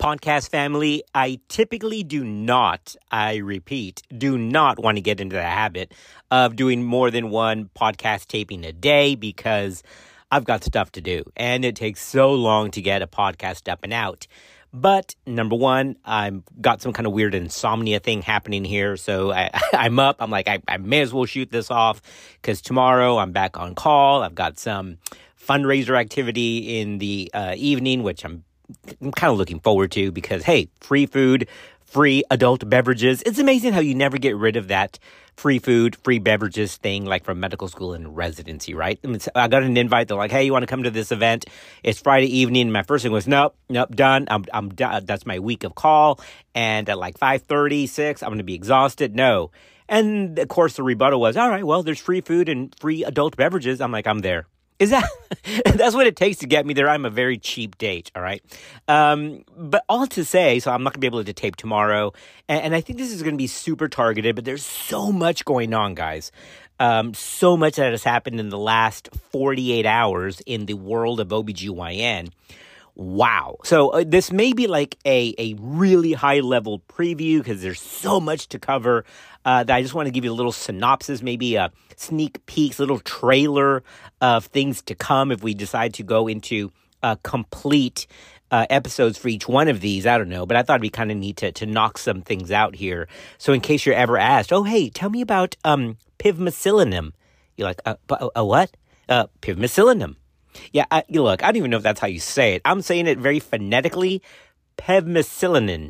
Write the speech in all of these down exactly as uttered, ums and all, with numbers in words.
podcast family. I typically do not, I repeat, do not want to get into the habit of doing more than one podcast taping a day because I've got stuff to do and it takes so long to get a podcast up and out. But number one, I've got some kind of weird insomnia thing happening here. So I, I'm up. I'm like, I, I may as well shoot this off because tomorrow I'm back on call. I've got some fundraiser activity in the uh, evening, which I'm I'm kind of looking forward to because, hey, free food, free adult beverages. It's amazing how you never get rid of that free food, free beverages thing like from medical school and residency, right? I, mean, I got an invite. They're like, hey, you want to come to this event? It's Friday evening. And my first thing was, nope, nope, done. I'm, I'm done. That's my week of call. And at like five thirty, six, I'm going to be exhausted. No. And of course, the rebuttal was, all right, well, there's free food and free adult beverages. I'm like, I'm there. Is that, that's what it takes to get me there. I'm a very cheap date, all right? Um, but all to say, so I'm not going to be able to tape tomorrow, and, and I think this is going to be super targeted, but there's so much going on, guys. Um, so much that has happened in the last forty-eight hours in the world of O B G Y N. Wow. So uh, this may be like a, a really high-level preview because there's so much to cover uh, that I just want to give you a little synopsis, maybe a sneak peek, little trailer of things to come if we decide to go into uh, complete uh, episodes for each one of these. I don't know, but I thought it'd be kind of neat to, to knock some things out here. So in case you're ever asked, oh, hey, tell me about um, pivmecillinum. You're like, uh, a, a what? Uh, pivmecillinum. Yeah, I, look, I don't even know if that's how you say it. I'm saying it very phonetically, pevmecillin.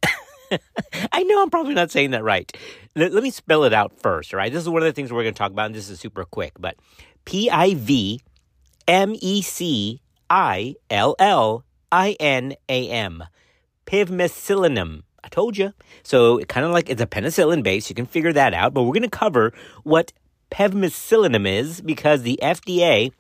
I know I'm probably not saying that right. Let, let me spell it out first, all right? This is one of the things we're going to talk about, and this is super quick. But P I V M E C I L L I N A M. Pivmecillinum. I told you. So kind of like it's a penicillin base. You can figure that out. But we're going to cover what pevmecillinum is because the F D A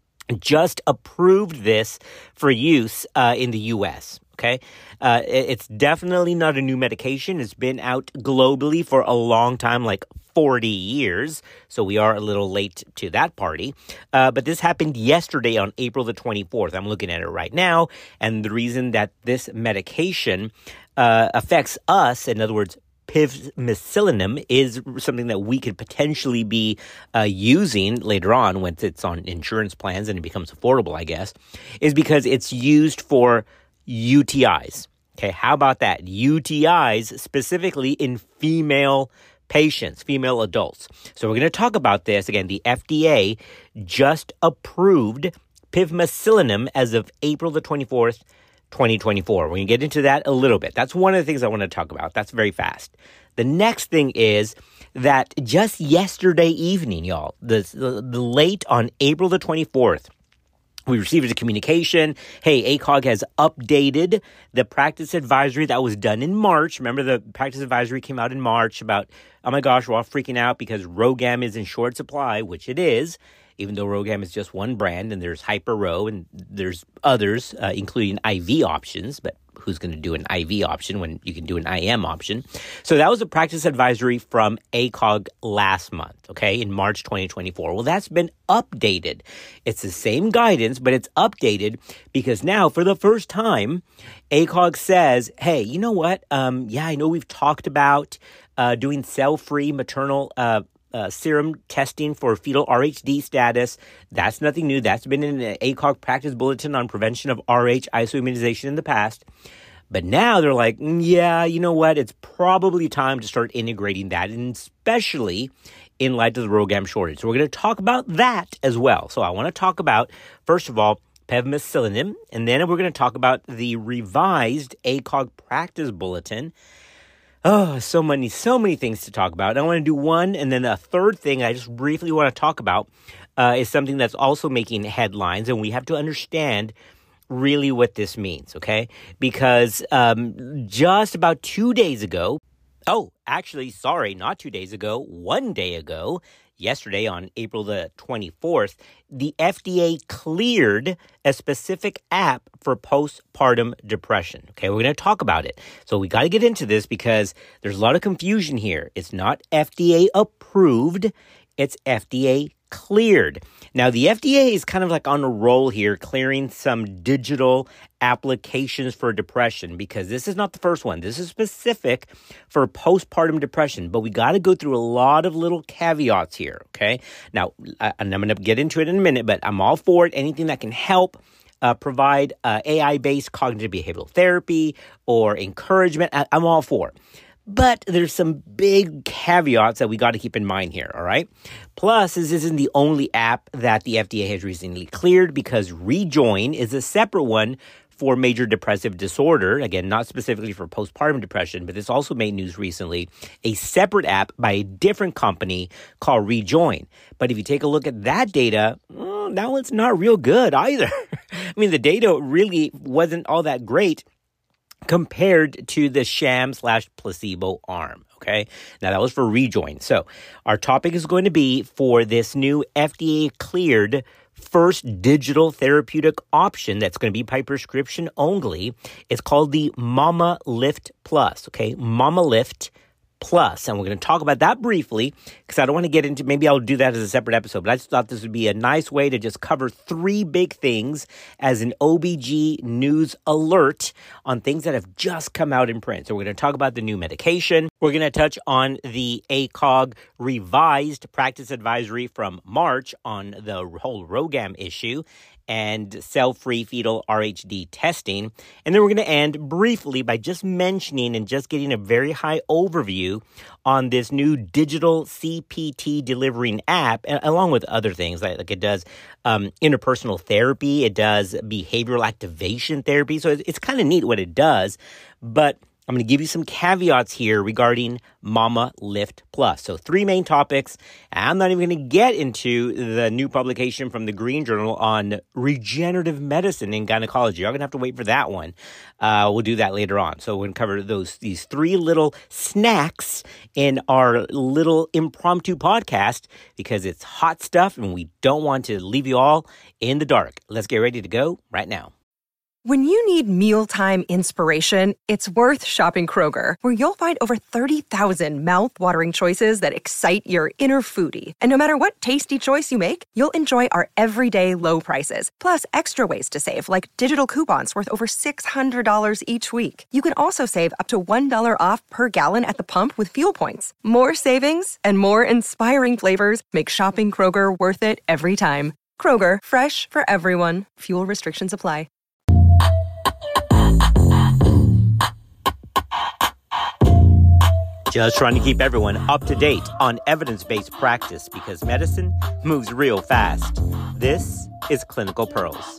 just approved this for use uh, in the U S, okay? Uh, it's definitely not a new medication. It's been out globally for a long time, like forty years, so we are a little late to that party. Uh, but this happened yesterday on April the twenty-fourth. I'm looking at it right now, and the reason that this medication uh, affects us, in other words, pivmecillinum, is something that we could potentially be uh, using later on once it's on insurance plans and it becomes affordable, I guess, is because it's used for U T Is. Okay, how about that? U T Is specifically in female patients, female adults. So we're going to talk about this. Again, the F D A just approved pivmecillinum as of April the twenty-fourth, twenty twenty-four. We're going to get into that a little bit. That's one of the things I want to talk about. That's very fast. The next thing is that just yesterday evening, y'all, the, the, the late on April the twenty-fourth, we received a communication. Hey, A C O G has updated the practice advisory that was done in March. Remember, the practice advisory came out in March about, oh my gosh, we're all freaking out because RhoGAM is in short supply, which it is. Even though RhoGAM is just one brand, and there's HyperRho, and there's others, uh, including I V options, but who's going to do an I V option when you can do an I M option? So that was a practice advisory from A C O G last month, okay, in March twenty twenty-four. Well, that's been updated. It's the same guidance, but it's updated because now, for the first time, A C O G says, hey, you know what? Um, yeah, I know we've talked about uh, doing cell-free maternal uh Uh, serum testing for fetal R H D status. That's nothing new. That's been in an A C O G practice bulletin on prevention of R H isoimmunization in the past. But now they're like, mm, yeah, you know what? It's probably time to start integrating that, and especially in light of the RhoGAM shortage. So we're going to talk about that as well. So I want to talk about, first of all, pevmecillinum, and then we're going to talk about the revised A C O G practice bulletin. Oh, so many, so many things to talk about. I want to do one, and then a third thing I just briefly want to talk about uh, is something that's also making headlines, and we have to understand really what this means, okay? Because um, just about two days ago, oh, actually, sorry, not two days ago, one day ago, yesterday on April the twenty-fourth, the F D A cleared a specific app for postpartum depression. Okay, we're going to talk about it. So we got to get into this because there's a lot of confusion here. It's not F D A approved. It's F D A cleared. Now, the F D A is kind of like on a roll here, clearing some digital applications for depression, because this is not the first one. This is specific for postpartum depression, but we got to go through a lot of little caveats here, okay? Now, I, and I'm going to get into it in a minute, but I'm all for it. Anything that can help uh, provide uh, A I-based cognitive behavioral therapy or encouragement, I, I'm all for it. But there's some big caveats that we got to keep in mind here, all right? Plus, this isn't the only app that the F D A has recently cleared, because Rejoin is a separate one for major depressive disorder. Again, not specifically for postpartum depression, but this also made news recently. A separate app by a different company called Rejoin. But if you take a look at that data, well, that one's not real good either. I mean, the data really wasn't all that great compared to the sham slash placebo arm, okay? Now, that was for Rejoin. So our topic is going to be for this new F D A-cleared first digital therapeutic option that's going to be by prescription only. It's called the Mama Lift Plus, okay? Mama Lift Plus, and we're going to talk about that briefly, because I don't want to get into, maybe I'll do that as a separate episode, but I just thought this would be a nice way to just cover three big things as an O B G news alert on things that have just come out in print. So we're going to talk about the new medication. We're going to touch on the A C O G revised practice advisory from March on the whole RhoGAM issue and cell-free fetal R H D testing. And then we're going to end briefly by just mentioning and just getting a very high overview on this new digital C P T delivering app, along with other things. Like, like it does um, interpersonal therapy, it does behavioral activation therapy. So it's, it's kind of neat what it does, but I'm going to give you some caveats here regarding Mama Lift Plus. So three main topics. I'm not even going to get into the new publication from the Green Journal on regenerative medicine in gynecology. You're going to have to wait for that one. Uh, we'll do that later on. So we're going to cover those these three little snacks in our little impromptu podcast, because it's hot stuff and we don't want to leave you all in the dark. Let's get ready to go right now. When you need mealtime inspiration, it's worth shopping Kroger, where you'll find over thirty thousand mouth-watering choices that excite your inner foodie. And no matter what tasty choice you make, you'll enjoy our everyday low prices, plus extra ways to save, like digital coupons worth over six hundred dollars each week. You can also save up to one dollar off per gallon at the pump with fuel points. More savings and more inspiring flavors make shopping Kroger worth it every time. Kroger, fresh for everyone. Fuel restrictions apply. Just trying to keep everyone up to date on evidence-based practice, because medicine moves real fast. This is Clinical Pearls.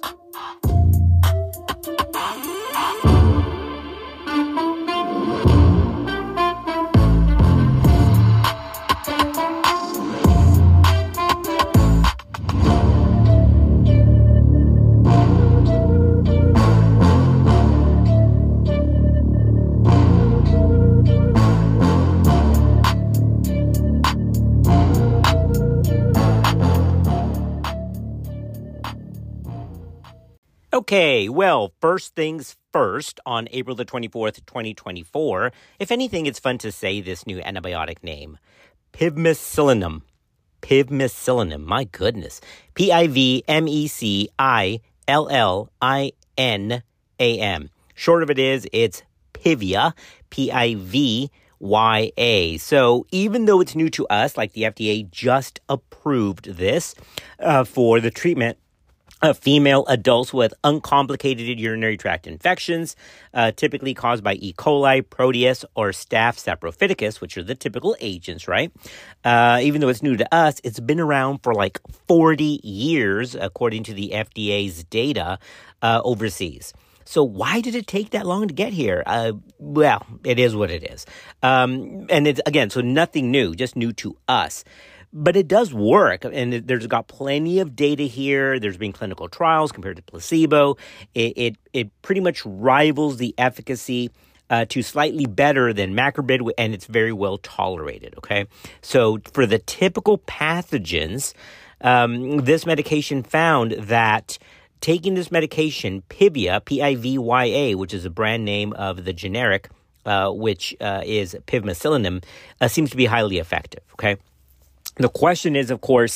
Okay, well, first things first, on April the twenty-fourth, twenty twenty-four, if anything, it's fun to say this new antibiotic name, pivmecillinum. Pivmecillinum, my goodness. P I V M E C I L L I N A M. Short of it is, it's Pivya, P I V Y A. So even though it's new to us, like the F D A just approved this uh, for the treatment of female adults with uncomplicated urinary tract infections, uh, typically caused by E. coli, Proteus, or Staph saprophyticus, which are the typical agents, right? Uh, even though it's new to us, it's been around for like forty years, according to the F D A's data uh, overseas. So why did it take that long to get here? Uh, well, it is what it is. Um, and it's, again, so nothing new, just new to us. But it does work, and there's got plenty of data here. There's been clinical trials compared to placebo. It it, it pretty much rivals the efficacy uh, to slightly better than macrobid, and it's very well tolerated, okay? So for the typical pathogens, um, this medication found that taking this medication, Pivya, P I V Y A, which is a brand name of the generic, uh, which uh, is pivmecillinum, uh, seems to be highly effective, okay? The question is, of course,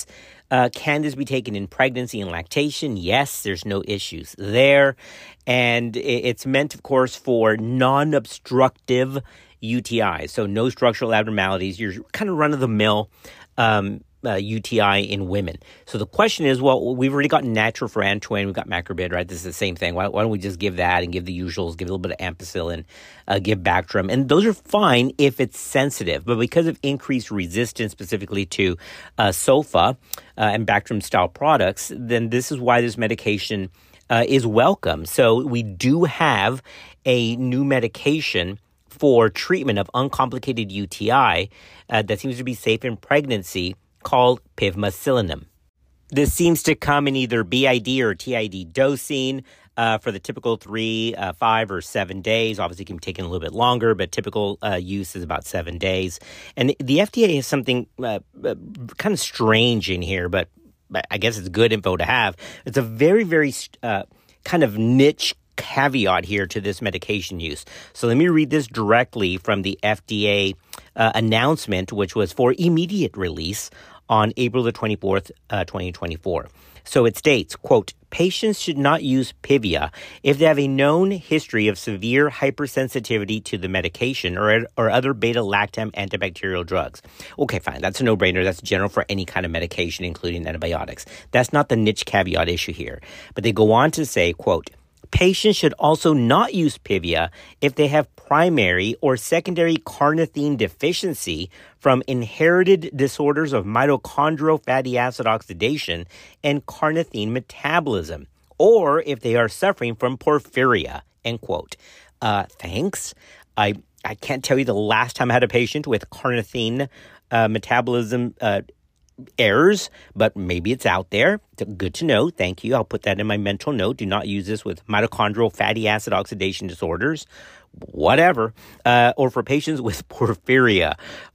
Uh, can this be taken in pregnancy and lactation? Yes, there's no issues there. And it's meant, of course, for non-obstructive U T Is, so no structural abnormalities. You're kind of run-of-the-mill um, uh, U T I in women. So the question is, well, we've already got nitrofurantoin, we've got macrobid, right? This is the same thing. Why, why don't we just give that and give the usuals, give a little bit of ampicillin, uh, give Bactrim? And those are fine if it's sensitive. But because of increased resistance specifically to uh, Sulfa uh, and Bactrim-style products, then this is why this medication uh, is welcome. So we do have a new medication for treatment of uncomplicated U T I uh, that seems to be safe in pregnancy called pivmecillinum. This seems to come in either B I D or T I D dosing uh, for the typical three, uh, five, or seven days. Obviously, it can be taken a little bit longer, but typical uh, use is about seven days. And the F D A has something uh, uh, kind of strange in here, but, but I guess it's good info to have. It's a very, very uh, kind of niche caveat here to this medication use. So let me read this directly from the F D A uh, announcement, which was for immediate release on April the twenty-fourth, uh, twenty twenty-four. So it states, quote, patients should not use Pivia if they have a known history of severe hypersensitivity to the medication or, or other beta-lactam antibacterial drugs. Okay, fine. That's a no-brainer. That's general for any kind of medication, including antibiotics. That's not the niche caveat issue here. But they go on to say, quote, patients should also not use Pivia if they have primary or secondary carnitine deficiency from inherited disorders of mitochondrial fatty acid oxidation and carnitine metabolism, or if they are suffering from porphyria, end quote. Uh, thanks. I, I can't tell you the last time I had a patient with carnitine uh, metabolism uh errors, but maybe it's out there. Good to know. Thank you. I'll put that in my mental note. Do not use this with mitochondrial fatty acid oxidation disorders, whatever, uh, or for patients with porphyria.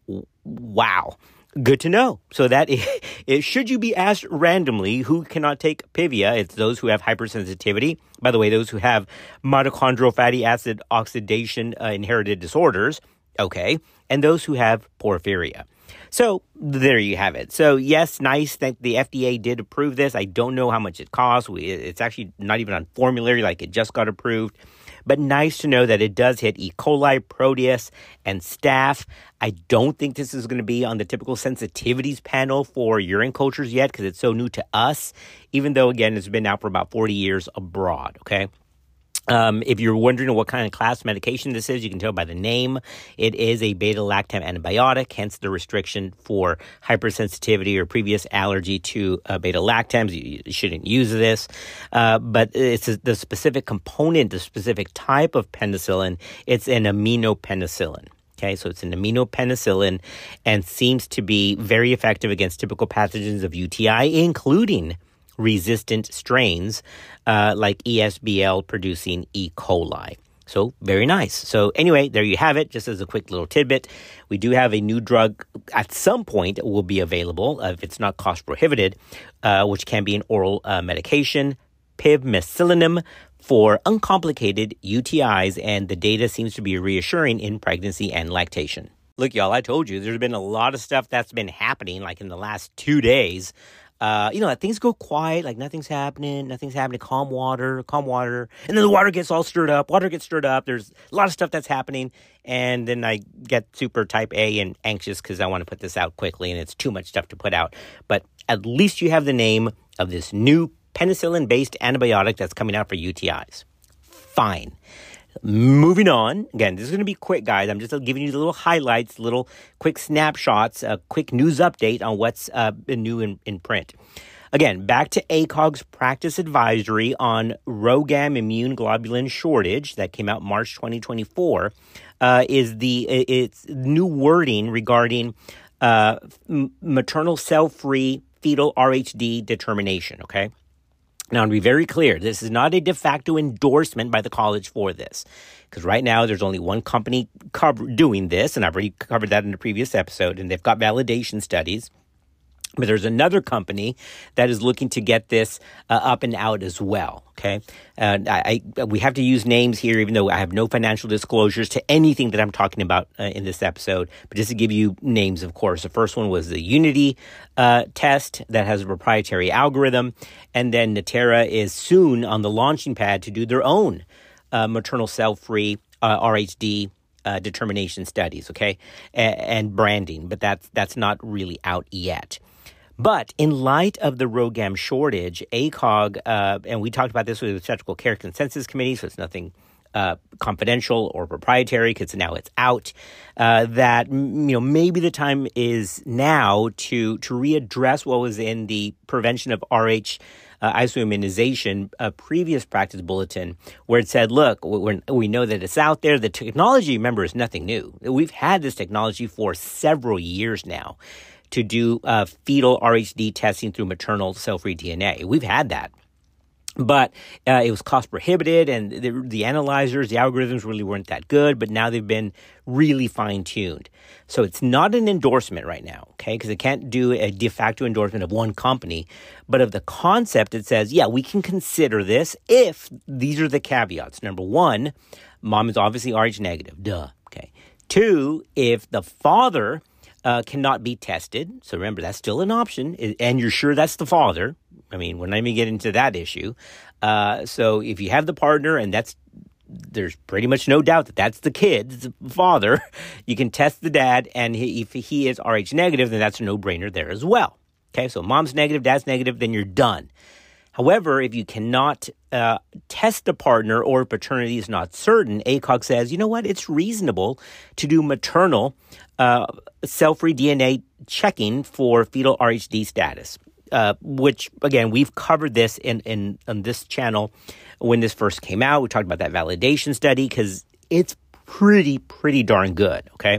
Wow. Good to know. So that is, it, should you be asked randomly who cannot take Pivia, it's those who have hypersensitivity. By the way, those who have mitochondrial fatty acid oxidation uh, inherited disorders. Okay. And those who have porphyria. So there you have it. So yes, nice that the F D A did approve this. I don't know how much it costs. We, it's actually not even on formulary, like it just got approved. But nice to know that it does hit E. coli, Proteus, and staph. I don't think this is going to be on the typical sensitivities panel for urine cultures yet because it's so new to us, even though, again, it's been out for about forty years abroad, okay? Um, if you're wondering what kind of class medication this is, you can tell by the name. It is a beta-lactam antibiotic, hence the restriction for hypersensitivity or previous allergy to uh, beta-lactams. You, you shouldn't use this. Uh, but it's a, the specific component, the specific type of penicillin. It's an aminopenicillin. Okay, so it's an aminopenicillin and seems to be very effective against typical pathogens of U T I, including resistant strains uh, like E S B L producing E. coli. So very nice. So anyway, there you have it. Just as a quick little tidbit, we do have a new drug at some point will be available uh, if it's not cost prohibited, uh, which can be an oral uh, medication, pivmecillinum, for uncomplicated U T Is, and the data seems to be reassuring in pregnancy and lactation. Look, y'all, I told you there's been a lot of stuff that's been happening like in the last two days. Uh, you know, things go quiet, like nothing's happening, nothing's happening, calm water, calm water. And then the water gets all stirred up, water gets stirred up. There's a lot of stuff that's happening. And then I get super type A and anxious because I want to put this out quickly and it's too much stuff to put out. But at least you have the name of this new penicillin-based antibiotic that's coming out for U T Is. Fine. Moving on. Again, this is going to be quick, guys. I'm just giving you the little highlights, little quick snapshots, a quick news update on what's uh, been new in, in print. Again, back to A C O G's practice advisory on RhoGAM immune globulin shortage that came out March twenty twenty-four uh, is the it's new wording regarding uh, maternal cell-free fetal R H D determination, okay? Now, to be very clear, this is not a de facto endorsement by the college for this, because right now there's only one company cover- doing this, and I've already covered that in a previous episode, and they've got validation studies. But there's another company that is looking to get this uh, up and out as well, okay? Uh, I, I we have to use names here, even though I have no financial disclosures to anything that I'm talking about uh, in this episode. But just to give you names, of course, the first one was the Unity uh, test that has a proprietary algorithm. And then Natera is soon on the launching pad to do their own uh, maternal cell-free uh, R H D uh, determination studies, okay? A- and branding, but that's, that's not really out yet. But in light of the RhoGAM shortage, A C O G, uh, and we talked about this with the Obstetrical Care Consensus Committee, so it's nothing uh, confidential or proprietary because now it's out, uh, that, you know, maybe the time is now to to readdress what was in the prevention of R H uh, isoimmunization uh, previous practice bulletin, where it said, look, we're, we know that it's out there. The technology, remember, is nothing new. We've had this technology for several years now to do uh, fetal R H D testing through maternal cell-free D N A. We've had that. But uh, it was cost prohibitive, and the, the analyzers, the algorithms really weren't that good, but now they've been really fine-tuned. So it's not an endorsement right now, okay, because it can't do a de facto endorsement of one company, but of the concept it says, yeah, we can consider this if these are the caveats. Number one, mom is obviously R H negative, duh, okay. Two, if the father Uh, cannot be tested. So remember, that's still an option. And you're sure that's the father. I mean, we're not even getting into that issue. Uh, so if you have the partner and that's, there's pretty much no doubt that that's the kid, the father, you can test the dad. And he, if he is R H negative, then that's a no-brainer there as well. Okay, so mom's negative, dad's negative, then you're done. However, if you cannot uh, test a partner or paternity is not certain, A C O G says, you know what, it's reasonable to do maternal uh, cell-free D N A checking for fetal R H D status, uh, which, again, we've covered this in, in, in this channel when this first came out. We talked about that validation study because it's pretty, pretty darn good, okay?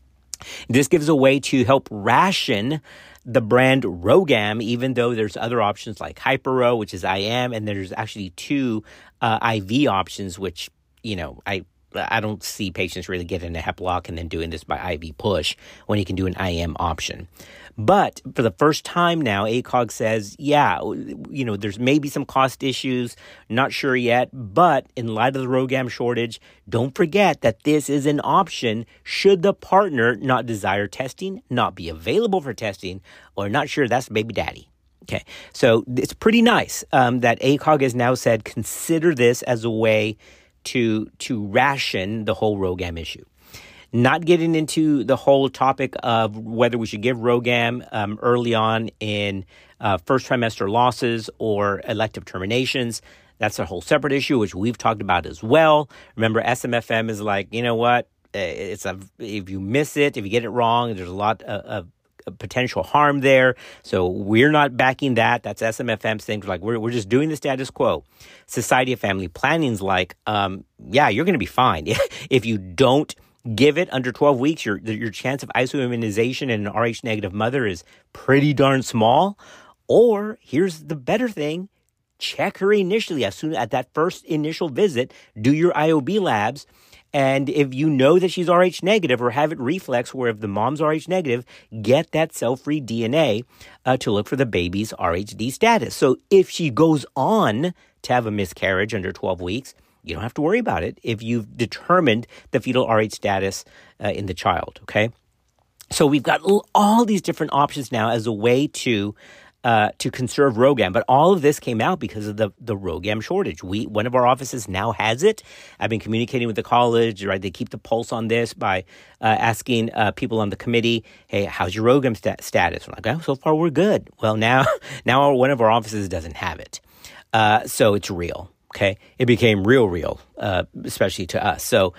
This gives a way to help ration the brand RhoGAM, even though there's other options like HyperRho, which is I M, and there's actually two uh, I V options, which, you know, I I don't see patients really getting a Heplock and then doing this by I V push when you can do an I M option. But for the first time now, A C O G says, yeah, you know, there's maybe some cost issues, not sure yet, but in light of the RhoGAM shortage, don't forget that this is an option should the partner not desire testing, not be available for testing, or not sure that's baby daddy. Okay, so it's pretty nice um, that A C O G has now said consider this as a way to to ration the whole RhoGAM issue. Not getting into the whole topic of whether we should give RhoGAM um, early on in uh, first trimester losses or elective terminations. That's a whole separate issue, which we've talked about as well. Remember, S M F M is like, you know what? It's a if you miss it, if you get it wrong, there's a lot of, of potential harm there. So we're not backing that. That's S M F M's thing. Like we're we're just doing the status quo. Society of Family Planning's like, um, yeah, you're going to be fine if you don't give it under twelve weeks. Your your chance of isoimmunization in an R H negative mother is pretty darn small. Or here's the better thing: check her initially as soon at that first initial visit. Do your I O B labs. And if you know that she's R H negative or have it reflex where if the mom's R H negative, get that cell-free D N A uh, to look for the baby's R H D status. So if she goes on to have a miscarriage under twelve weeks, you don't have to worry about it if you've determined the fetal R H status uh, in the child, okay? So we've got all these different options now as a way to uh, to conserve RhoGAM. But all of this came out because of the, the RhoGAM shortage. We One of our offices now has it. I've been communicating with the college, right? They keep the pulse on this by uh, asking uh, people on the committee, hey, how's your RhoGAM st- status? I'm like, oh, so far we're good. Well, now, now our, one of our offices doesn't have it. Uh, so it's real. Okay, it became real, real, uh, especially to us. So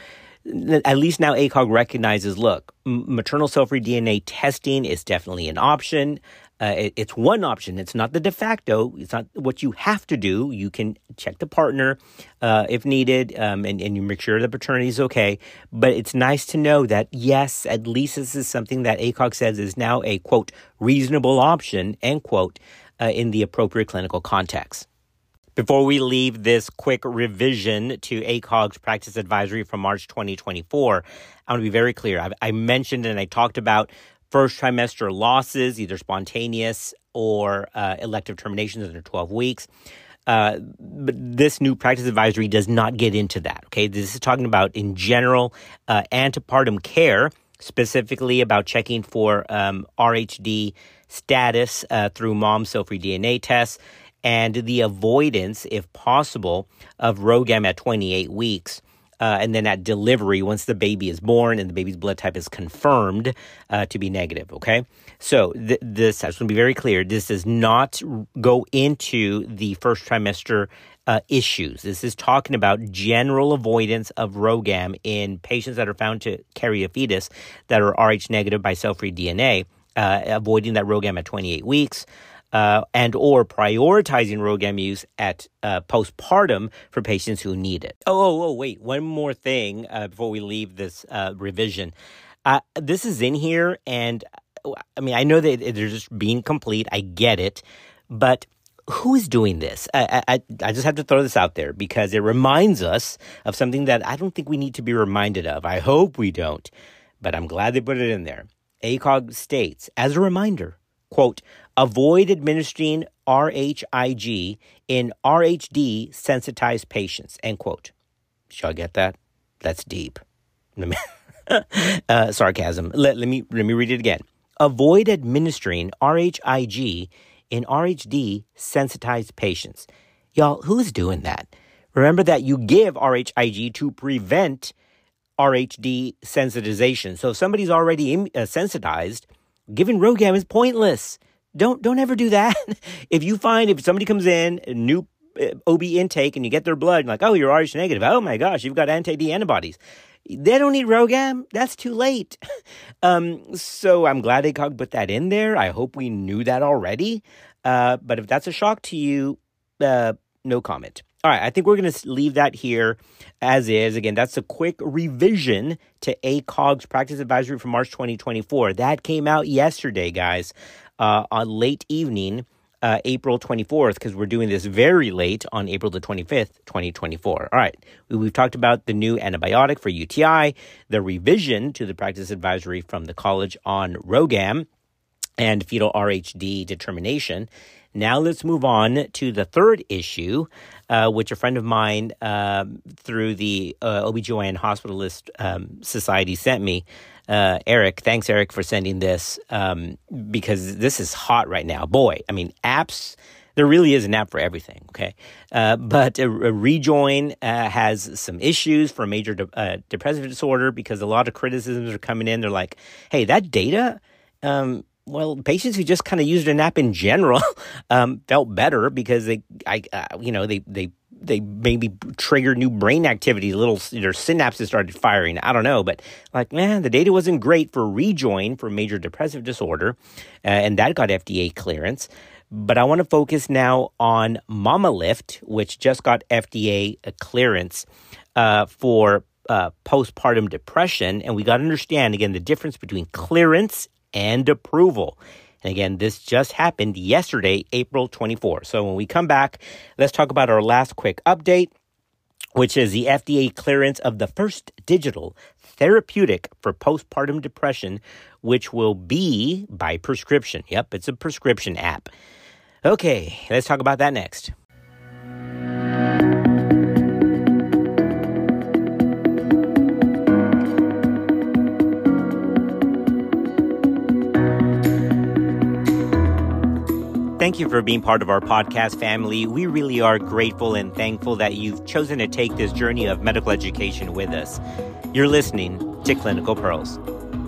at least now A C O G recognizes, look, maternal cell-free D N A testing is definitely an option. Uh, it, it's one option. It's not the de facto. It's not what you have to do. You can check the partner uh, if needed, um, and, and you make sure the paternity is okay. But it's nice to know that, yes, at least this is something that A C O G says is now a, quote, reasonable option, end quote, uh, in the appropriate clinical context. Before we leave this quick revision to A C O G's practice advisory from March twenty twenty-four, I want to be very clear. I, I mentioned and I talked about first trimester losses, either spontaneous or uh, elective terminations under twelve weeks. Uh, but this new practice advisory does not get into that, okay? This is talking about, in general, uh, antepartum care, specifically about checking for um, R H D status uh, through mom's cell-free D N A tests, and the avoidance, if possible, of RhoGAM at twenty-eight weeks. Uh, and then at delivery, once the baby is born and the baby's blood type is confirmed uh, to be negative, okay? So th- this, I just want to be very clear, this does not go into the first trimester uh, issues. This is talking about general avoidance of RhoGAM in patients that are found to carry a fetus that are Rh negative by cell-free D N A, uh, avoiding that RhoGAM at twenty-eight weeks. Uh, and or prioritizing RhoGAM use at uh, postpartum for patients who need it. Oh, oh, oh, wait, one more thing uh, before we leave this uh, revision. Uh, this is in here, and I mean, I know that they're just being complete. I get it, but who is doing this? I, I, I just have to throw this out there because it reminds us of something that I don't think we need to be reminded of. I hope we don't, but I'm glad they put it in there. A C O G states, as a reminder, quote, avoid administering R H I G in R H D sensitized patients, end quote. Did y'all get that? That's deep. Let me uh, sarcasm. Let, let me let me read it again. Avoid administering R H I G in R H D sensitized patients. Y'all, who's doing that? Remember that you give R H I G to prevent R H D sensitization. So if somebody's already in, uh, sensitized, giving RhoGAM is pointless. Don't don't ever do that. If you find, if somebody comes in, a new O B intake, and you get their blood, and like, oh, you're Rh negative. Oh my gosh, you've got anti-D antibodies. They don't need RhoGAM. That's too late. um, so I'm glad A C O G put that in there. I hope we knew that already. Uh, but if that's a shock to you, uh, no comment. All right, I think we're going to leave that here as is. Again, that's a quick revision to A C O G's practice advisory from March twenty twenty-four. That came out yesterday, guys, uh, on late evening, uh, April twenty-fourth, because we're doing this very late on April the twenty-fifth, twenty twenty-four. All right, we, we've talked about the new antibiotic for U T I, the revision to the practice advisory from the college on RhoGAM and fetal R H D determination. Now let's move on to the third issue, uh, which a friend of mine um, through the uh, O B G Y N Hospitalist um, Society sent me. Uh, Eric, thanks, Eric, for sending this um, because this is hot right now. Boy, I mean, apps, there really is an app for everything, okay? Uh, but a, a Rejoin uh, has some issues for major de- uh, depressive disorder because a lot of criticisms are coming in. They're like, hey, that data... Um, Well, patients who just kind of used an app in general um, felt better because they, I, uh, you know, they they they maybe triggered new brain activity. Little their synapses started firing. I don't know, but like, man, the data wasn't great for Rejoin for major depressive disorder, uh, and that got F D A clearance. But I want to focus now on MamaLift, which just got F D A clearance uh, for uh, postpartum depression, and we got to understand again the difference between clearance and approval. And again, this just happened yesterday, April twenty-fourth. So when we come back, let's talk about our last quick update, which is the F D A clearance of the first digital therapeutic for postpartum depression, which will be by prescription. Yep, it's a prescription app. Okay, let's talk about that next. Thank you for being part of our podcast family. We really are grateful and thankful that you've chosen to take this journey of medical education with us. You're listening to Clinical Pearls.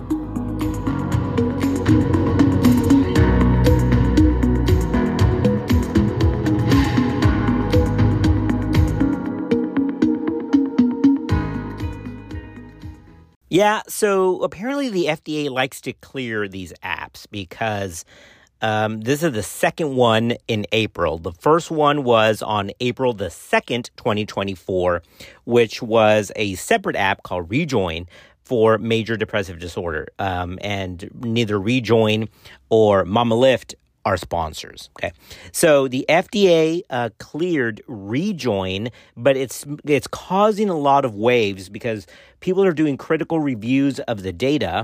Yeah, so apparently the F D A likes to clear these apps because Um, this is the second one in April. The first one was on April the second, twenty twenty-four, which was a separate app called Rejoin for major depressive disorder. Um, and neither Rejoin or MamaLift are sponsors. Okay, so the F D A uh, cleared Rejoin, but it's it's causing a lot of waves because people are doing critical reviews of the data.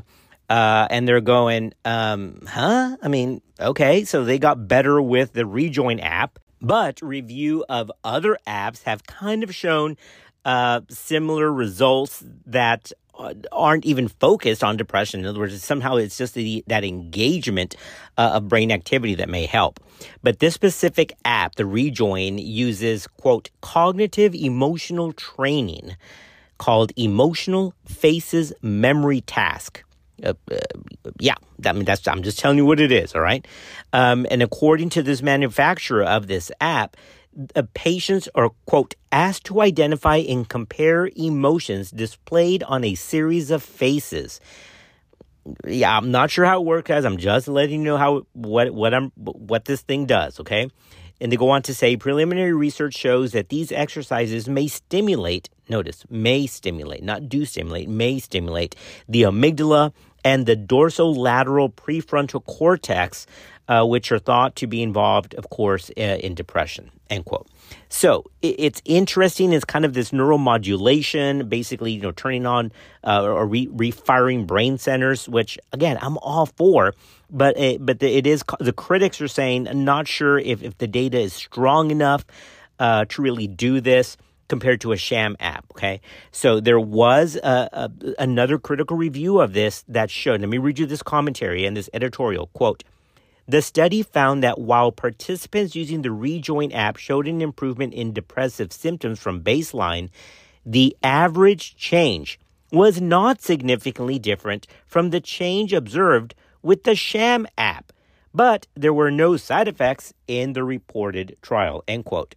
Uh, and they're going, um, huh? I mean, okay, so they got better with the Rejoin app, but review of other apps have kind of shown uh, similar results that aren't even focused on depression. In other words, somehow it's just the, that engagement uh, of brain activity that may help. But this specific app, the Rejoin, uses, quote, cognitive emotional training called Emotional Faces Memory Task. Uh, uh, yeah, I mean, that's, I'm just telling you what it is, all right? Um, and according to this manufacturer of this app, uh, patients are, quote, asked to identify and compare emotions displayed on a series of faces. Yeah, I'm not sure how it works, guys. I'm just letting you know how what what I'm what this thing does, okay? And they go on to say, preliminary research shows that these exercises may stimulate, notice, may stimulate, not do stimulate, may stimulate the amygdala and the dorsolateral prefrontal cortex, uh, which are thought to be involved, of course, uh, in depression, end quote. So it, it's interesting. It's kind of this neuromodulation, basically, you know, turning on uh, or re- refiring brain centers, which, again, I'm all for. But it, but the, it is, the critics are saying, I'm not sure if, if the data is strong enough uh, to really do this compared to a sham app, okay? So there was a, a, another critical review of this that showed, let me read you this commentary and this editorial, quote, the study found that while participants using the Rejoin app showed an improvement in depressive symptoms from baseline, the average change was not significantly different from the change observed with the sham app, but there were no side effects in the reported trial, end quote.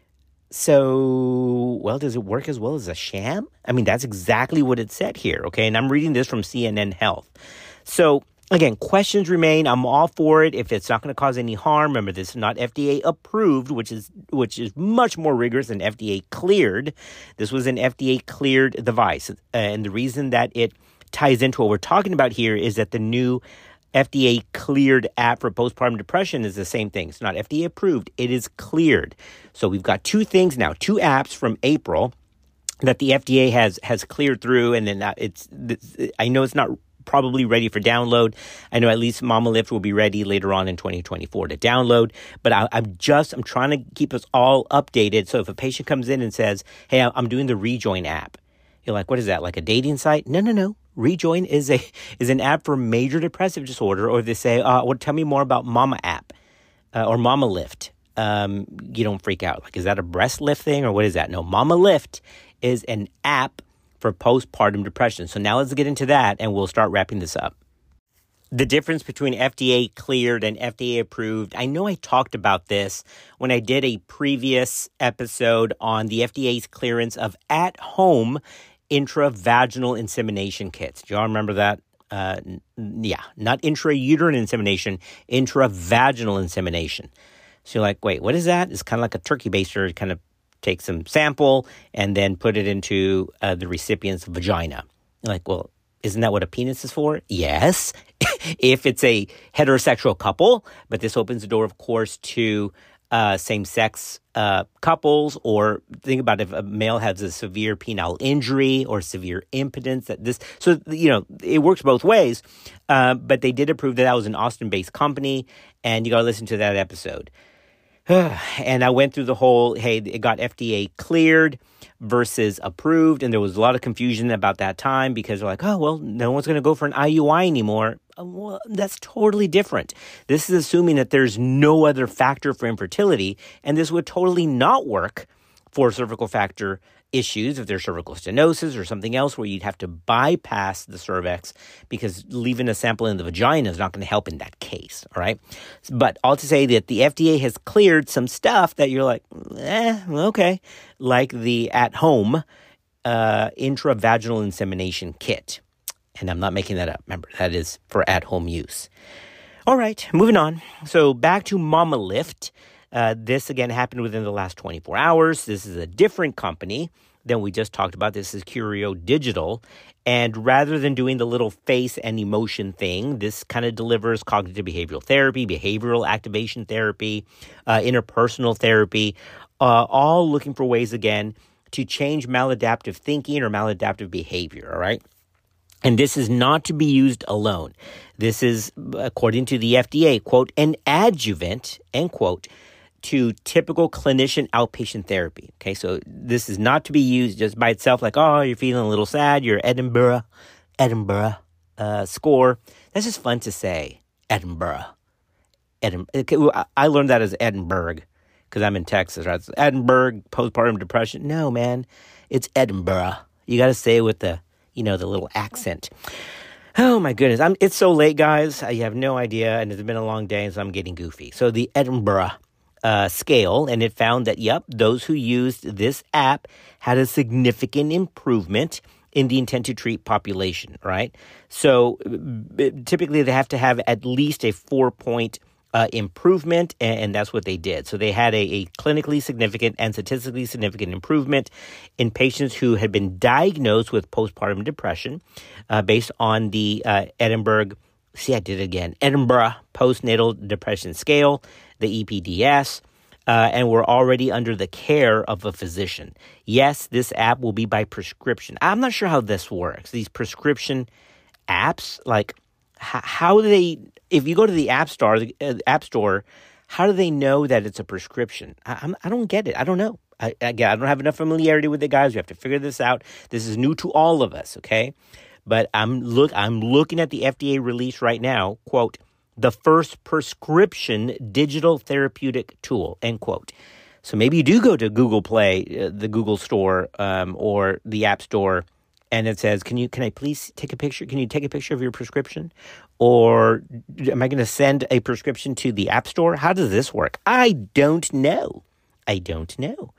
So, well, does it work as well as a sham? I mean, that's exactly what it said here, okay? And I'm reading this from C N N Health. So, again, questions remain. I'm all for it if it's not going to cause any harm. Remember, this is not F D A approved, which is which is much more rigorous than F D A cleared. This was an F D A cleared device. Uh, and the reason that it ties into what we're talking about here is that the new F D A cleared app for postpartum depression is the same thing. It's not F D A approved. It is cleared. So we've got two things now, two apps from April that the F D A has has cleared through. And then it's, it's I know it's not probably ready for download. I know at least Mama Lift will be ready later on in twenty twenty-four to download. But I, I'm just, I'm trying to keep us all updated. So if a patient comes in and says, hey, I'm doing the Rejoin app, you're like, what is that? Like a dating site? No, no, no. Rejoin is a is an app for major depressive disorder. Or they say, uh, well, tell me more about Mama app uh, or Mama Lift. Um, you don't freak out. Like, is that a breast lift thing or what is that? No, Mama Lift is an app for postpartum depression. So now let's get into that and we'll start wrapping this up. The difference between F D A cleared and F D A approved. I know I talked about this when I did a previous episode on the F D A's clearance of at-home intravaginal insemination kits. Do y'all remember that? Uh, yeah, not intrauterine insemination, intravaginal insemination. So you're like, wait, what is that? It's kind of like a turkey baster. Kind of take some sample and then put it into uh, the recipient's vagina. You're like, well, isn't that what a penis is for? Yes, if it's a heterosexual couple. But this opens the door, of course, to uh, same-sex uh, couples, or think about if a male has a severe penile injury or severe impotence. That this, so you know, it works both ways. Uh, but they did approve that that was an Austin-based company, and you got to listen to that episode. And I went through the whole, hey, it got F D A cleared versus approved, and there was a lot of confusion about that time because they're like, oh, well, no one's going to go for an I U I anymore. Well, that's totally different. This is assuming that there's no other factor for infertility, and this would totally not work for cervical factor issues if there's cervical stenosis or something else where you'd have to bypass the cervix because leaving a sample in the vagina is not going to help in that case, all right? But all to say that the F D A has cleared some stuff that you're like, eh, okay, like the at-home uh, intravaginal insemination kit. And I'm not making that up. Remember, that is for at-home use. All right, moving on. So back to Mama Lift. Uh, this, again, happened within the last twenty-four hours. This is a different company than we just talked about. This is Curio Digital. And rather than doing the little face and emotion thing, this kind of delivers cognitive behavioral therapy, behavioral activation therapy, uh, interpersonal therapy, uh, all looking for ways, again, to change maladaptive thinking or maladaptive behavior, all right? And this is not to be used alone. This is, according to the F D A, quote, an adjuvant, end quote, to typical clinician outpatient therapy. Okay, so this is not to be used just by itself, like, oh, you're feeling a little sad, your Edinburgh, Edinburgh uh, score. That's just fun to say, Edinburgh. Edinburgh. I learned that as Edinburgh because I'm in Texas, right? So Edinburgh, postpartum depression. No, man, it's Edinburgh. You got to say it with the, you know, the little accent. Oh, my goodness. I'm, it's so late, guys. I have no idea, and it's been a long day, so I'm getting goofy. So the Edinburgh uh, scale, and it found that, yep, those who used this app had a significant improvement in the intent to treat population, right? So typically they have to have at least a four-point Uh, improvement, and, and that's what they did. So they had a, a clinically significant and statistically significant improvement in patients who had been diagnosed with postpartum depression uh, based on the uh, Edinburgh, see I did it again, Edinburgh Postnatal Depression Scale, the E P D S, uh, and were already under the care of a physician. Yes, this app will be by prescription. I'm not sure how this works. These prescription apps, like h- how do they... If you go to the App Store, the uh, App Store, how do they know that it's a prescription? I, I'm, I don't get it. I don't know. I, again, I don't have enough familiarity with it, guys. We have to figure this out. This is new to all of us, okay? But I'm look. I'm looking at the F D A release right now. Quote: the first prescription digital therapeutic tool. End quote. So maybe you do go to Google Play, uh, the Google Store, um, or the App Store. And it says, can you, can I please take a picture? Can you take a picture of your prescription? Or am I going to send a prescription to the App Store? How does this work? I don't know. I don't know.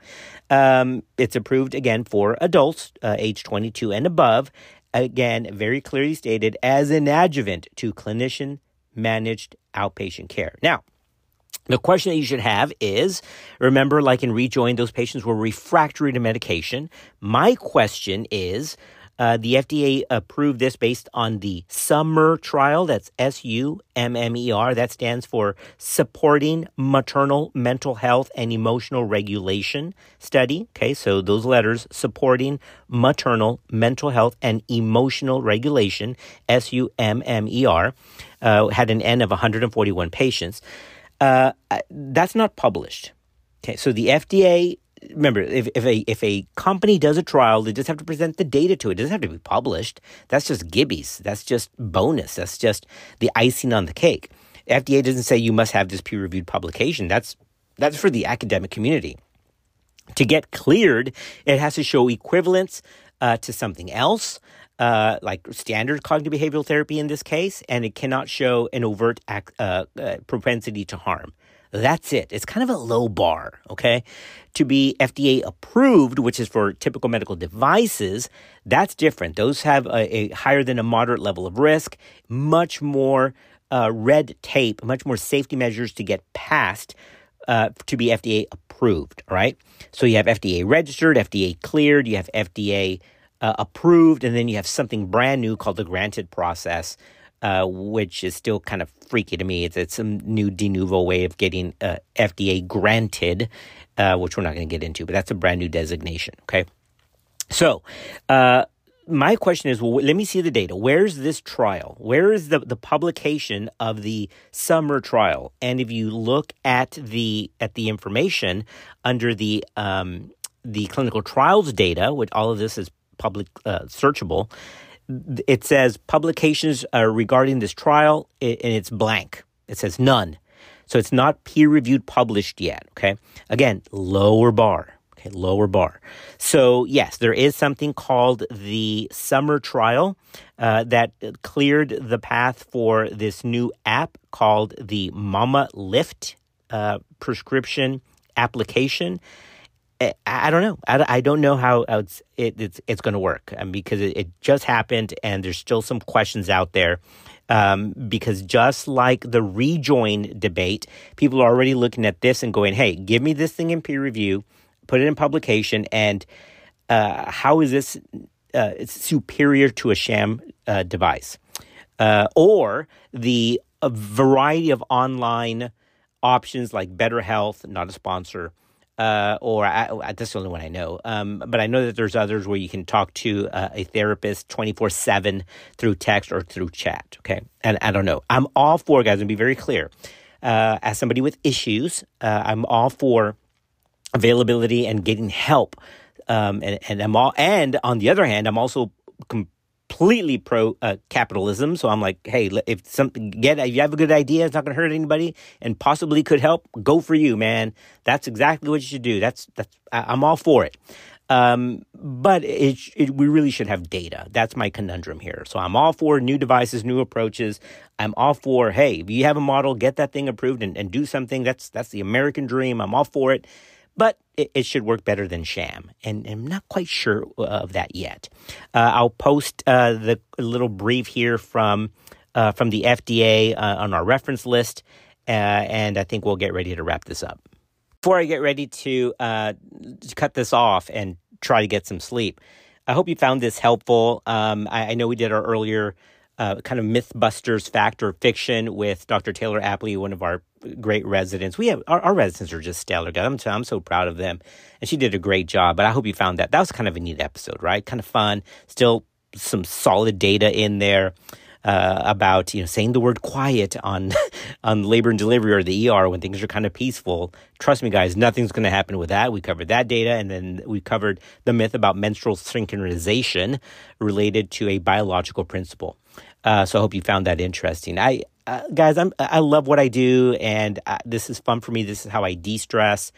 Um, it's approved, again, for adults, uh, age twenty-two and above. Again, very clearly stated as an adjuvant to clinician-managed outpatient care. Now, the question that you should have is, remember, like in Rejoin, those patients were refractory to medication. My question is, uh, the F D A approved this based on the SUMMER trial. That's S U M M E R. That stands for Supporting Maternal Mental Health and Emotional Regulation Study. Okay, so those letters, Supporting Maternal Mental Health and Emotional Regulation, S U M M E R, uh, had an N of one hundred forty-one patients. Uh, that's not published. Okay, so the F D A, remember, if, if a if a company does a trial, they just have to present the data to it. It doesn't have to be published. That's just gibbies. That's just bonus. That's just the icing on the cake. F D A doesn't say you must have this peer-reviewed publication. That's that's for the academic community. To get cleared, it has to show equivalence uh, to something else. Uh, like standard cognitive behavioral therapy in this case, and it cannot show an overt act, uh, uh, propensity to harm. That's it. It's kind of a low bar, okay? To be F D A approved, which is for typical medical devices, that's different. Those have a, a higher than a moderate level of risk, much more uh, red tape, much more safety measures to get past uh, to be F D A approved, all right? So you have F D A registered, F D A cleared, you have F D A Uh, approved, and then you have something brand new called the granted process, uh, which is still kind of freaky to me. It's, it's some new de novo way of getting uh, F D A granted, uh, which we're not going to get into, but that's a brand new designation, okay? So uh, my question is, well, let me see the data. Where's this trial? Where is the, the publication of the SUMMER trial? And if you look at the at the information under the um, the clinical trials data, which all of this is public uh, searchable, it says publications uh, regarding this trial, and it's blank. It says none. So it's not peer-reviewed published yet, okay? Again, lower bar, okay, lower bar. So yes, there is something called the SUMMER trial uh, that cleared the path for this new app called the Mama Lift uh, prescription application. I don't know. I, I don't know how it's it, it's it's going to work um, because it, it just happened, and there's still some questions out there. Um, because just like the Rejoin debate, people are already looking at this and going, "Hey, give me this thing in peer review, put it in publication, and uh, how is this uh, it's superior to a sham uh, device?" Uh, or the a variety of online options like BetterHealth, not a sponsor. Uh, or I, that's the only one I know. Um, but I know that there's others where you can talk to uh, a therapist twenty-four seven through text or through chat, okay? And I don't know. I'm all for, guys, and be very clear. Uh, as somebody with issues, uh, I'm all for availability and getting help. Um, and, and I'm all, and on the other hand, I'm also completely pro uh, capitalism. So I'm like, hey, if something get, if you have a good idea, it's not going to hurt anybody, and possibly could help, go for you, man. That's exactly what you should do. That's that's I'm all for it. Um, but it, it we really should have data. That's my conundrum here. So I'm all for new devices, new approaches. I'm all for, hey, if you have a model, get that thing approved and, and do something. That's that's the American dream. I'm all for it. But it, it should work better than sham, and I'm not quite sure of that yet. Uh, I'll post uh, the little brief here from uh, from the F D A uh, on our reference list, uh, and I think we'll get ready to wrap this up. Before I get ready to, uh, to cut this off and try to get some sleep, I hope you found this helpful. Um, I, I know we did our earlier uh, kind of Mythbusters fact or fiction with Doctor Taylor Apley, one of our great residents. We have our, our residents are just stellar, guys. I'm, so, I'm so proud of them, and she did a great job. But I hope you found that. That was kind of a neat episode, right? Kind of fun. Still some solid data in there uh, about, you know, saying the word quiet on on labor and delivery or the E R when things are kind of peaceful. Trust me, guys, nothing's going to happen with that. We covered that data, and then we covered the myth about menstrual synchronization related to a biological principle. Uh, so I hope you found that interesting. I, uh, guys, I'm, I love what I do, and uh, this is fun for me. This is how I de-stress.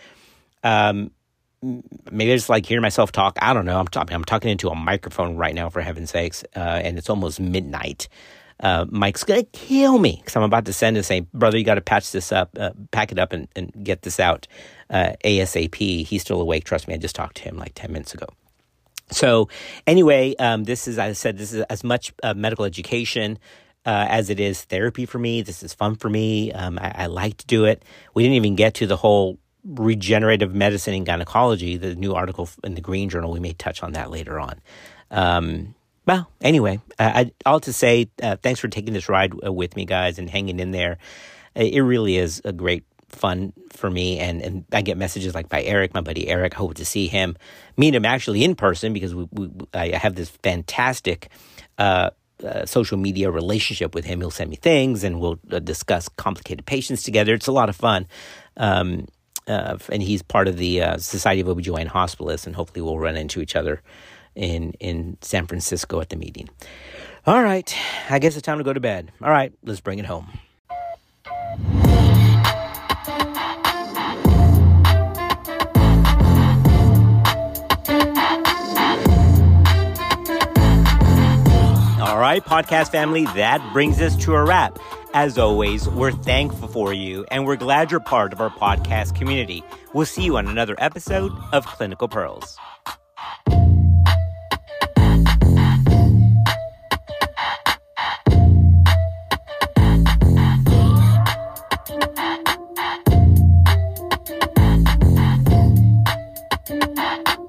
Um, maybe I just like hearing myself talk. I don't know. I'm talking. I'm talking into a microphone right now, for heaven's sakes, uh, and it's almost midnight. Uh, Mike's gonna kill me because I'm about to send and say, brother, you got to patch this up, uh, pack it up, and, and get this out uh, ASAP. He's still awake. Trust me. I just talked to him like ten minutes ago. So anyway, um, this is, as I said, this is as much uh, medical education uh, as it is therapy for me. This is fun for me. Um, I, I like to do it. We didn't even get to the whole regenerative medicine and gynecology, the new article in the Green Journal. We may touch on that later on. Um, well, anyway, I, I, all to say, uh, thanks for taking this ride uh, with me, guys, and hanging in there. It really is a great fun for me, and, and I get messages like by Eric, my buddy Eric. I hope to see him, meet him actually in person, because we, we I have this fantastic uh, uh, social media relationship with him. He'll send me things, and we'll uh, discuss complicated patients together. It's a lot of fun, um, uh, and he's part of the uh, Society of O B G Y N Hospitalists, and hopefully we'll run into each other in in San Francisco at the meeting. All right, I guess it's time to go to bed. All right, let's bring it home. All right, podcast family, that brings us to a wrap. As always, we're thankful for you, and we're glad you're part of our podcast community. We'll see you on another episode of Clinical Pearls. Thank you.